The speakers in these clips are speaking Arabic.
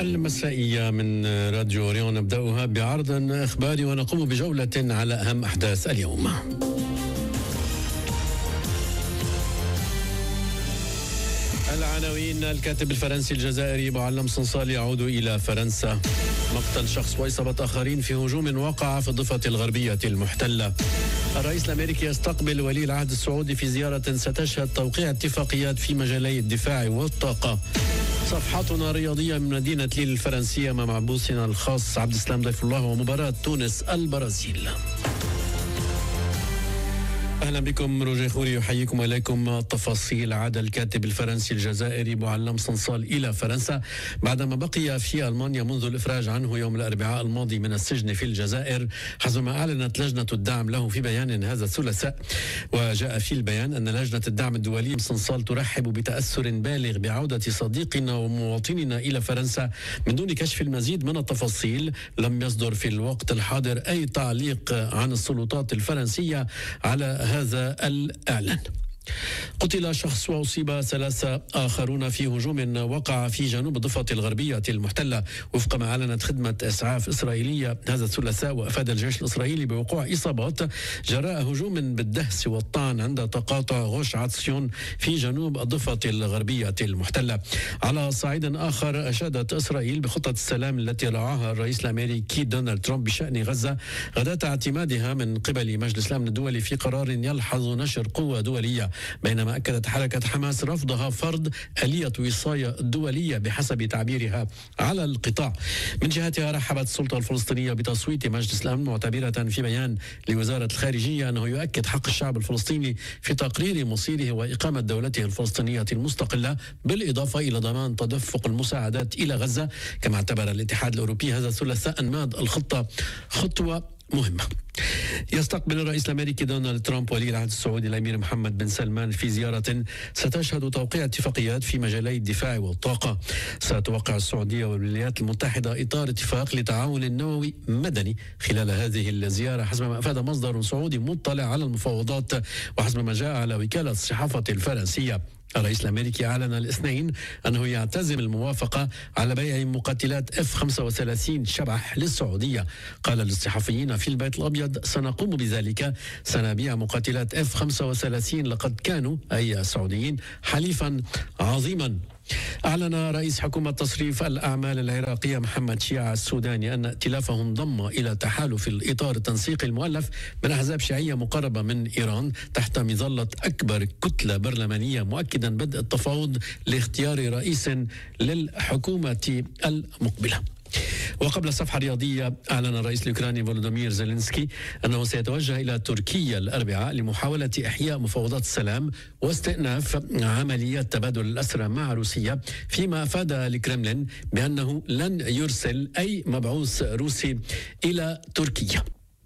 المسائية من راديو أوريون نبدأها بعرض إخباري ونقوم بجولة على أهم أحداث اليوم. العناوين: الكاتب الفرنسي الجزائري معلم صنصال يعود إلى فرنسا، مقتل شخص وإصابة آخرين في هجوم وقع في الضفة الغربية المحتلة، الرئيس الأمريكي يستقبل ولي العهد السعودي في زيارة ستشهد توقيع اتفاقيات في مجالي الدفاع والطاقة، صفحتنا الرياضية من مدينة ليل الفرنسية مع معبوسنا الخاص عبد السلام ضيف الله ومباراة تونس البرازيل. أهلا بكم. روجي خوري يحييكم وإليكم التفاصيل. عاد الكاتب الفرنسي الجزائري معلم صنصال إلى فرنسا بعدما بقي في ألمانيا منذ الإفراج عنه يوم الأربعاء الماضي من السجن في الجزائر، حسب ما أعلنت لجنة الدعم له في بيان هذا الثلاثاء. وجاء في البيان أن لجنة الدعم الدولي صنصال ترحب بتأثر بالغ بعودة صديقنا ومواطننا إلى فرنسا. من دون كشف المزيد من التفاصيل، لم يصدر في الوقت الحاضر أي تعليق عن السلطات الفرنسية على هذا الإعلان. قتل شخص وأصيب 3 آخرون في هجوم وقع في جنوب الضفة الغربية المحتلة، وفق ما أعلنت خدمة إسعاف إسرائيلية هذا الثلاثاء. وأفاد الجيش الإسرائيلي بوقوع إصابات جراء هجوم بالدهس والطعن عند تقاطع غوش عطسيون في جنوب الضفة الغربية المحتلة. على صعيد آخر، أشادت إسرائيل بخطة السلام التي رعاها الرئيس الأمريكي دونالد ترامب بشأن غزة غداة اعتمادها من قبل مجلس الأمن الدولي في قرار يلحظ نشر قوة دولية، بينما أكدت حركة حماس رفضها فرض آلية وصاية دولية بحسب تعبيرها على القطاع. من جهتها، رحبت السلطة الفلسطينية بتصويت مجلس الأمن، معتبرة في بيان لوزارة الخارجية أنه يؤكد حق الشعب الفلسطيني في تقرير مصيره وإقامة دولته الفلسطينية المستقلة، بالإضافة إلى ضمان تدفق المساعدات إلى غزة. كما اعتبر الاتحاد الأوروبي هذا الثلاثاء أنماط الخطة خطوة مهمة. يستقبل الرئيس الأمريكي دونالد ترامب ولي العهد السعودي الأمير محمد بن سلمان في زيارة ستشهد توقيع اتفاقيات في مجالي الدفاع والطاقة. ستوقع السعودية والولايات المتحدة إطار اتفاق لتعاون نووي مدني خلال هذه الزيارة، حسب ما أفاد مصدر سعودي مطلع على المفاوضات وحسب ما جاء على وكالة الصحافة الفرنسية. الرئيس الأمريكي أعلن الاثنين أنه يعتزم الموافقة على بيع مقاتلات F-35 شبح للسعودية. قال للصحفيين في البيت الأبيض: سنقوم بذلك، سنبيع مقاتلات F-35، لقد كانوا أي السعوديين حليفا عظيما. أعلن رئيس حكومة تصريف الأعمال العراقية محمد شيع السوداني أن ائتلافه انضم إلى تحالف الإطار التنسيقي المؤلف من أحزاب شيعية مقربة من إيران تحت مظلة أكبر كتلة برلمانية، مؤكدا بدء التفاوض لاختيار رئيس للحكومة المقبلة. وقبل الصفحة الرياضية، أعلن الرئيس الأوكراني فولودومير زيلينسكي أنه سيتوجه إلى تركيا الأربعاء لمحاولة إحياء مفاوضات السلام واستئناف عمليات تبادل الأسرى مع روسيا، فيما أفاد الكرملين بأنه لن يرسل أي مبعوث روسي إلى تركيا.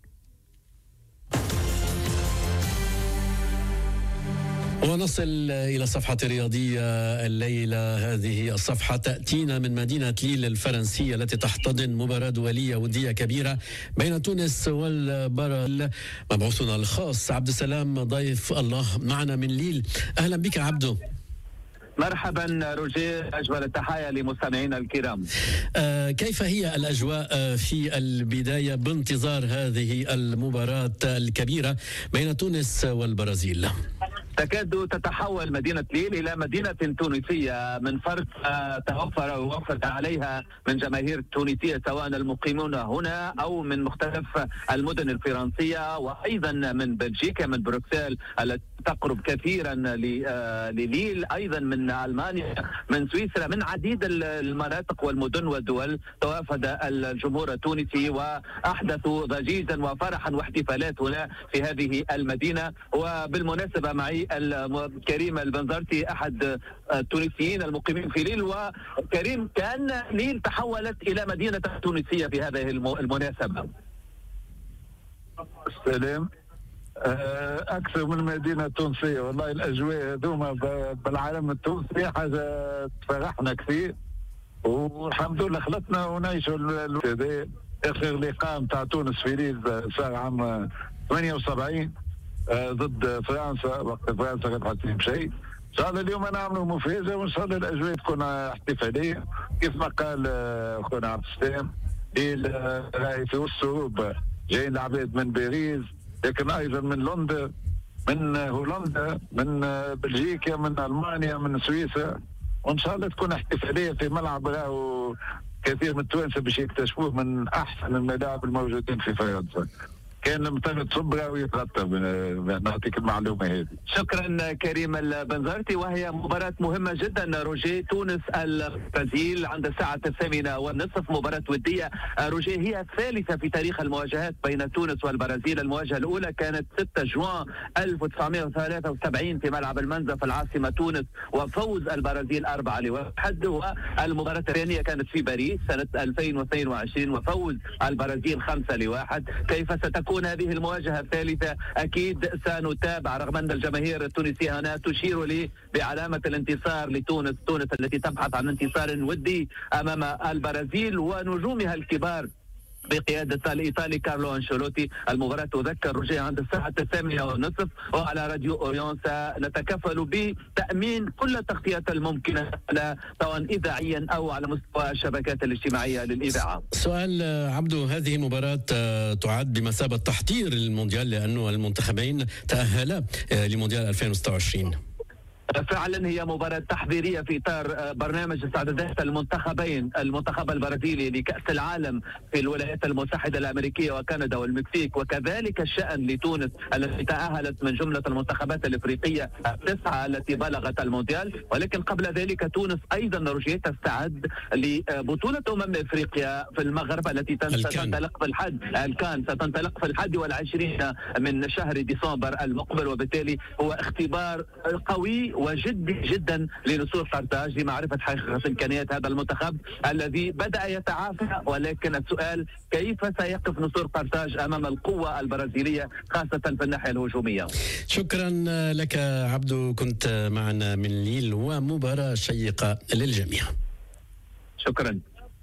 ونصل إلى الصفحة الرياضية الليلة. هذه الصفحة تأتينا من مدينة ليل الفرنسية التي تحتضن مباراة دولية ودية كبيرة بين تونس والبرازيل. مبعوثنا الخاص عبد السلام ضيف الله معنا من ليل. أهلا بك عبدو. مرحبا روجيه، أجمل التحايا لمستمعينا الكرام. كيف هي الأجواء في البداية بانتظار هذه المباراة الكبيرة بين تونس والبرازيل؟ تكاد تتحول مدينة ليل إلى مدينة تونسية من فرد توفر ووفد عليها من جماهير تونسية، سواء المقيمون هنا أو من مختلف المدن الفرنسية، وأيضا من بلجيكا، من بروكسل التي تقرب كثيرا لليل، أيضا من ألمانيا، من سويسرا، من عديد المناطق والمدن والدول. توافد الجمهور التونسي وأحدثوا ضجيجا وفرحا واحتفالات هنا في هذه المدينة. وبالمناسبة معي كريم البنزرتي أحد التونسيين المقيمين في ليل. وكريم، كأن ليل تحولت إلى مدينة تونسية في هذه المناسبة. السلام. أكثر من مدينة تونسية، والله الأجواء هذوما بالعالم التونسي حاجة تفرحنا كثير، والحمد لله خلطنا ونعيشوا هذا. آخر لقاء متاع تونس في ليل صار عام 78 ضد فرنسا، وقت فرنسا كانت حاسين بشيء. شاء الله اليوم نعملوا مفاجأة، وإن شاء الله الأجواء تكون احتفالية كيف ما قال أخونا عبد السلام. راهي في الصعوبة جايين العباد من باريس، لكن أيضا من لندن، من هولندا، من بلجيكا، من ألمانيا، من سويسرا، وإن شاء الله تكون احتفالية في ملعب راهو كثير من التوانسة باش يكتشفوه من أحسن الملاعب الموجودين في فرنسا. كان مرتبط صبرا ويتغطى. نعطيك المعلومة هذه. شكرا كريم البنزرتي. وهي مباراة مهمة جدا روجيه، تونس البرازيل عند الساعة 8:30 مباراة ودية. روجيه هي الثالثة في تاريخ المواجهات بين تونس والبرازيل. المواجهة الأولى كانت 6 جوان 1973 في ملعب المنزه في العاصمة تونس، وفوز البرازيل 4-1. والمباراة الثانية كانت في باريس سنة 2022 وفوز البرازيل 5-1. كيف ستكون هذه المواجهة الثالثة؟ أكيد سنتابع، رغم أن الجماهير التونسية هنا تشير لي بعلامة الانتصار لتونس، تونس التي تبحث عن انتصار ودي أمام البرازيل ونجومها الكبار بقيادة الإيطالي كارلو أنشيلوتي. المباراة تذكر روجيه عند الساعة 8:30، وعلى راديو أوريون سنتكفل بتأمين كل التغطيات الممكنة سواء إذاعيا أو على مستوى الشبكات الاجتماعية للإذاعة. سؤال عبدو، هذه المباراة تعد بمثابة تحضير للمونديال لأنه المنتخبين تأهلا لمونديال 2026. فعلا هي مباراة تحضيرية في إطار برنامج استعدادات المنتخبين، المنتخب البرازيلي لكأس العالم في الولايات المتحدة الأمريكية وكندا والمكسيك، وكذلك الشأن لتونس التي تأهلت من جملة المنتخبات الإفريقية 9 التي بلغت المونديال. ولكن قبل ذلك تونس أيضا روجيه تستعد لبطولة إفريقيا في المغرب التي ستنطلق في الحد الكان ستنطلق في 21 من شهر ديسمبر المقبل، وبالتالي هو اختبار قوي وجدي جدا لنسور قرطاج لمعرفة حقيقة إمكانيات هذا المنتخب الذي بدأ يتعافى. ولكن السؤال كيف سيقف نسور قرطاج أمام القوة البرازيلية خاصة في الناحية الهجومية. شكرا لك عبدو، كنت معنا من ليل، ومباراة شيقة للجميع. شكرا.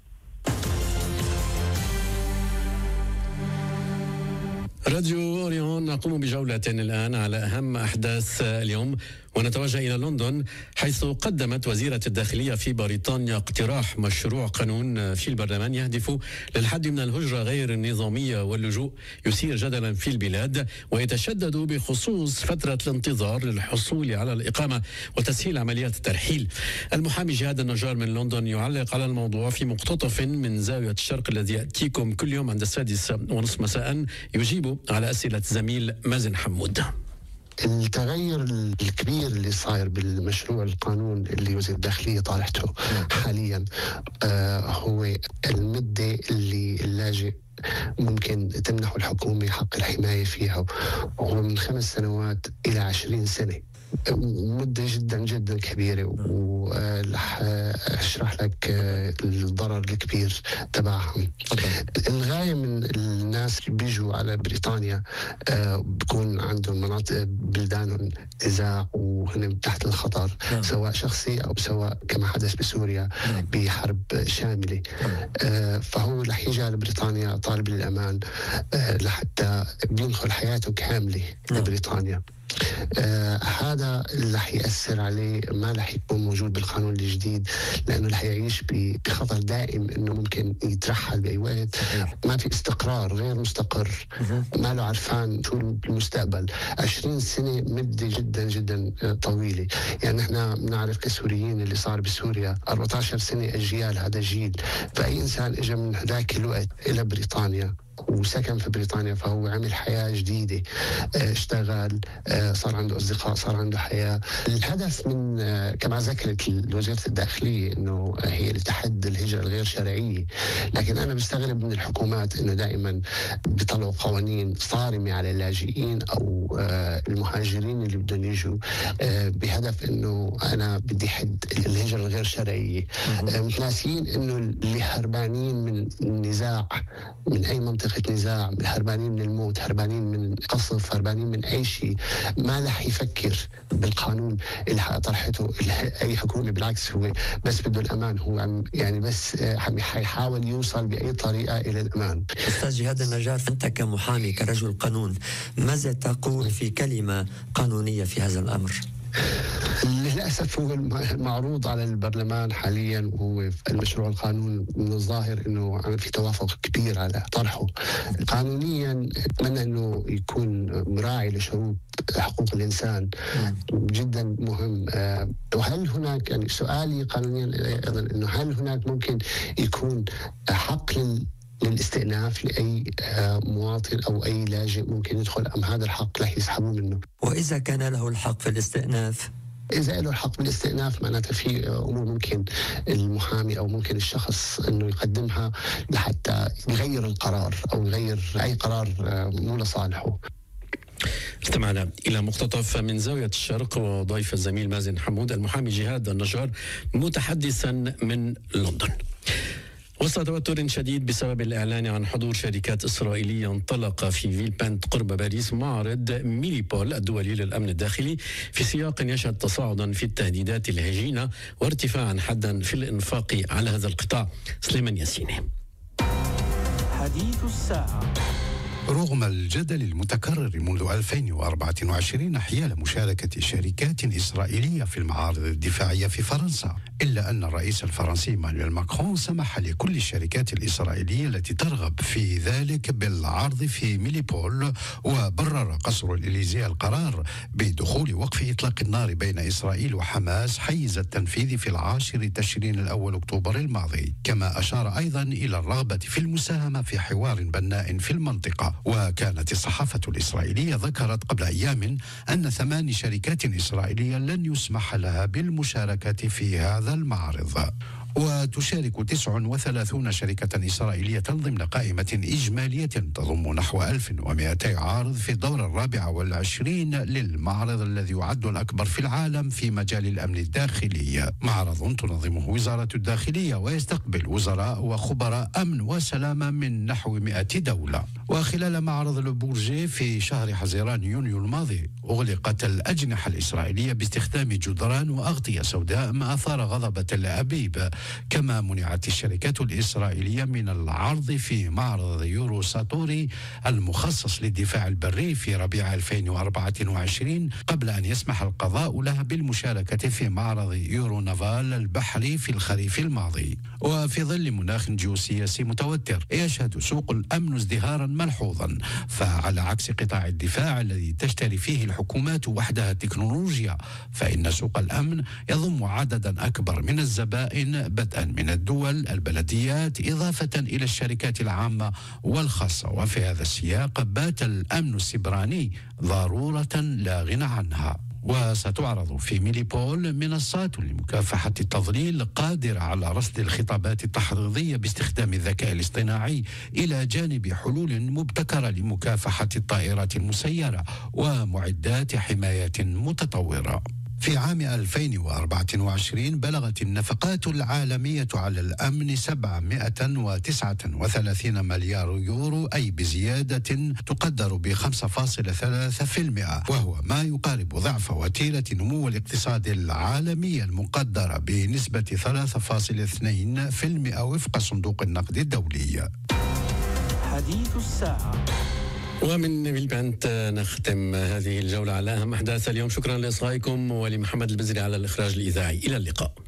راديو أوريون نقوم بجولة الآن على أهم أحداث اليوم، ونتوجه إلى لندن حيث قدمت وزيرة الداخلية في بريطانيا اقتراح مشروع قانون في البرلمان يهدف للحد من الهجرة غير النظامية واللجوء، يثير جدلا في البلاد ويتشدد بخصوص فترة الانتظار للحصول على الإقامة وتسهيل عمليات الترحيل. المحامي جهاد النجار من لندن يعلق على الموضوع في مقتطف من زاوية الشرق الذي يأتيكم كل يوم عند 6:30 مساء، يجيب على أسئلة زميل مازن حمود. التغير الكبير اللي صاير بالمشروع القانون اللي وزير الداخلية طالحته حاليا هو المدة اللي اللاجئ ممكن تمنح الحكومة حق الحماية فيها، وهو من 5 سنوات إلى 20 سنة، مدة جدا جدا كبيرة. ورح أشرح لك الضرر الكبير تبعهم. الغاية من الناس اللي بيجوا على بريطانيا بكون عندهم مناطق بلدانهم نزاع وهن تحت الخطر، سواء شخصي أو سواء كما حدث بسوريا بحرب شاملة. فهو رح يجي على بريطانيا طالب للأمان لحتى بينخل حياته كاملة لبريطانيا. هذا اللي رح يأثر عليه، ما رح يكون موجود بالقانون الجديد، لأنه رح يعيش بخطر دائم إنه ممكن يترحل بأي وقت. ما في استقرار، غير مستقر، ما له عرفان شو المستقبل. 20 سنة مدة جدا جدا طويلة. يعني احنا بنعرف كسوريين اللي صار بسوريا 14 سنة أجيال، هذا جيل. فأي إنسان إجا من ذاك الوقت إلى بريطانيا وسكن في بريطانيا فهو عمل حياة جديدة، اشتغل، صار عنده أصدقاء، صار عنده حياة. الهدف من كما ذكرت وزيرة الداخلية إنه هي لتحد الهجرة الغير شرعية، لكن أنا بستغرب من الحكومات إنه دائما بيطلعوا قوانين صارمة على اللاجئين أو المهاجرين اللي بدهم يجوا بهدف إنه أنا بدي حد الهجرة الغير شرعية. ناسيين إنه اللي هربانين من النزاع، من أي منطقة نزاع، هربانين من الموت، هربانين من قصف، هربانين من أي شيء، ما رح يفكر بالقانون اللي طرحته أي حكومة. بالعكس هو بس بده الأمان، هو يعني بس حيحاول يوصل بأي طريقة إلى الأمان. أستاذ جهاد النجار، أنت كمحامي كرجل قانون ماذا تقول في كلمة قانونية في هذا الأمر؟ للأسف هو المعروض على البرلمان حاليا، وهو المشروع القانون من الظاهر أنه عم في توافق كبير على طرحه. قانونيا أتمنى أنه يكون مراعي لشروط حقوق الإنسان، جدا مهم. وهل هناك، يعني سؤالي قانونيا أيضا، أنه هل هناك ممكن يكون حق للاستئناف لأي مواطن أو أي لاجئ ممكن يدخل، أم هذا الحق رح يسحبوا منه؟ وإذا كان له الحق في الاستئناف، إذا له الحق بالاستئناف معناتها في أمور ممكن المحامي أو ممكن الشخص أنه يقدمها لحتى يغير القرار أو يغير أي قرار مو لصالحه. استمعنا إلى مقتطف من زاوية الشرق وضيف الزميل مازن حمود المحامي جهاد النجار متحدثا من لندن. وسط توتر شديد بسبب الإعلان عن حضور شركات إسرائيلية انطلق في فيلبنت قرب باريس معرض ميليبول الدولي للأمن الداخلي في سياق يشهد تصاعدا في التهديدات الهجينة وارتفاعا حدا في الإنفاق على هذا القطاع. سليمان ياسيني. حديث الساعة. رغم الجدل المتكرر منذ 2024 حيال مشاركة شركات إسرائيلية في المعارض الدفاعية في فرنسا، إلا أن الرئيس الفرنسي مانويل ماكرون سمح لكل الشركات الإسرائيلية التي ترغب في ذلك بالعرض في ميليبول، وبرر قصر الإليزيه القرار بدخول وقف إطلاق النار بين إسرائيل وحماس حيز التنفيذ في 10 تشرين الأول أكتوبر الماضي. كما أشار أيضا إلى الرغبة في المساهمة في حوار بناء في المنطقة. وكانت الصحافة الإسرائيلية ذكرت قبل أيام أن 8 شركات إسرائيلية لن يسمح لها بالمشاركة في هذا المعرض. وتشارك 39 شركة إسرائيلية ضمن قائمة إجمالية تضم نحو 1200 عارض في الدورة 24 للمعرض الذي يعد الأكبر في العالم في مجال الأمن الداخلي. معرض تنظمه وزارة الداخلية ويستقبل وزراء وخبراء أمن وسلامة من نحو 100 دولة. وخلال معرض البورجي في شهر حزيران يونيو الماضي أغلقت الأجنحة الإسرائيلية باستخدام جدران وأغطية سوداء ما أثار غضب تل أبيب. كما منعت الشركات الإسرائيلية من العرض في معرض يورو ساتوري المخصص للدفاع البري في ربيع 2024 قبل أن يسمح القضاء لها بالمشاركة في معرض يورو نافال البحري في الخريف الماضي. وفي ظل مناخ جيوسياسي متوتر يشهد سوق الأمن ازدهارا ملحوظا، فعلى عكس قطاع الدفاع الذي تشتري فيه الحكومات وحدها التكنولوجيا، فإن سوق الأمن يضم عددا أكبر من الزبائن بدءا من الدول، البلديات، إضافة إلى الشركات العامة والخاصة. وفي هذا السياق بات الأمن السبراني ضرورة لا غنى عنها. وستعرض في ميليبول منصات لمكافحة التضليل قادرة على رصد الخطابات التحريضية باستخدام الذكاء الاصطناعي، إلى جانب حلول مبتكرة لمكافحة الطائرات المسيرة ومعدات حماية متطورة. في عام 2024 بلغت النفقات العالمية على الأمن 739 مليار يورو، أي بزيادة تقدر ب5.3%، وهو ما يقارب ضعف وتيرة نمو الاقتصاد العالمي المقدرة بنسبة 3.2% وفق صندوق النقد الدولي. حديث الساعة. ومن فيلبنت نختم هذه الجولة على أهم أحداث اليوم. شكرا لإصغائكم ولمحمد البزري على الإخراج الإذاعي. إلى اللقاء.